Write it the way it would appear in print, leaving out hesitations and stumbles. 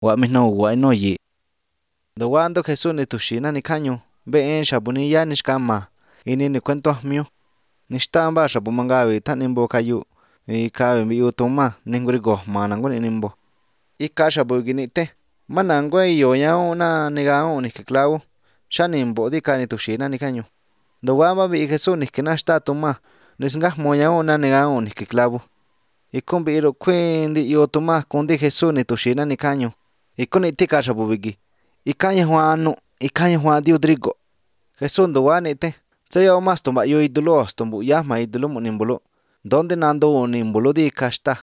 wa mihno wa no yi. Do wando Jesús ni tushina ni kanyo, be en shabuni ya ni shkama, ini ni cuento mio. Ni shtamba shabu mangawi ta nimbo kayu, i kawe mi utuma ninguri gohma nanguni nimbo. I ka shabu ginite, manango yo ya una negao ni kiklawo, shanimbo di ka ni tushina ni kanyo. Do wamba bi Jesús ni kina shta tuma, nisngah moya una negao ni kiklawo. Ikumbi iro kwendi yo tuma kundi Jesús ni tushina ni kanyo. Ikuni tika shabu bigi. Ikanya Juanu, ikanya Juan Diodrigo. Jesús do wanite, tsayo mas tumba yo idulo stumbu yahma idulumu nimbulu. Donde nando nimbulu di kashta.